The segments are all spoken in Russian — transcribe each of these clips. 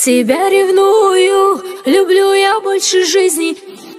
Тебя ревную, люблю я больше жизни.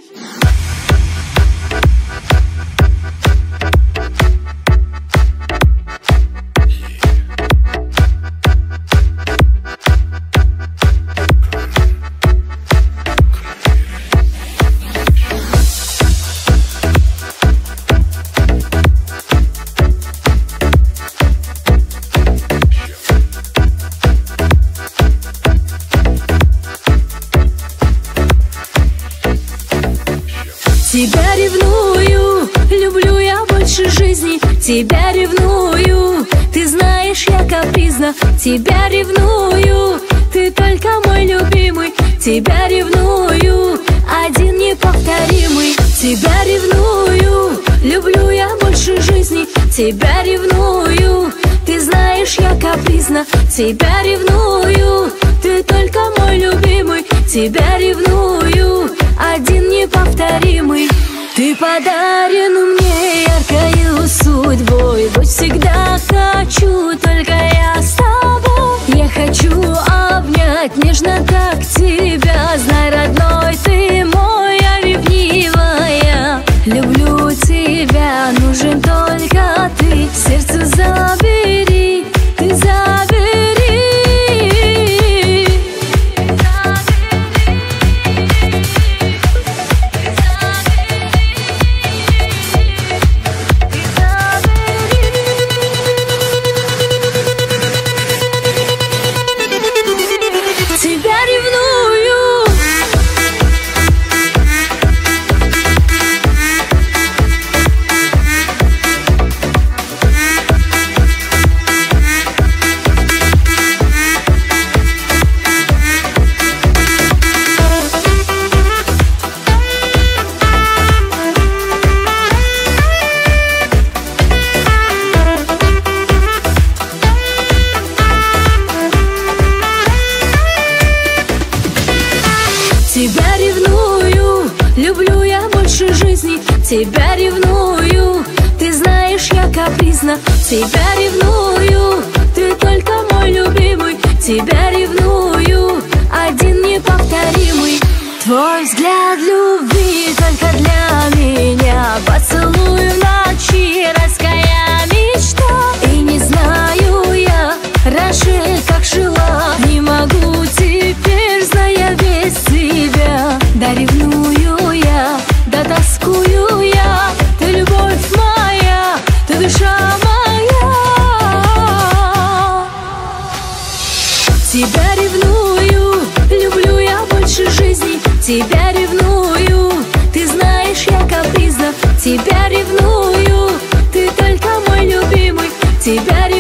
Тебя ревную, люблю я больше жизни. Тебя ревную, ты знаешь, я капризна. Тебя ревную, ты только мой любимый. Тебя ревную, один неповторимый. Тебя ревную, люблю я больше жизни. Тебя ревную, ты знаешь, я капризна. Тебя ревную, ты только мой любимый. Тебя ревную, один неповторимый. Ты подарен мне яркою судьбой. Быть всегда хочу, только я с тобой. Я хочу обнять нежно, как тебя. Знай, родной, ты моя ревнивая. Люблю тебя, нужен только ты. Сердце забери, ты забери. Тебя ревную, люблю я больше жизни. Тебя ревную, ты знаешь, я капризна. Тебя ревную, ты только мой любимый. Тебя ревную, один неповторимый. Твой взгляд любви только для меня. Поцелуй в ночи, райская мечта. И не знаю я раньше, как жила. Не могу теперь, зная без тебя. Да ревную я, да тоскую я. Ты любовь моя, ты душа моя. Тебя ревную, люблю я больше жизни. Тебя ревную, ты знаешь, я капризна. Тебя ревную, ты только мой любимый. Тебя ревную.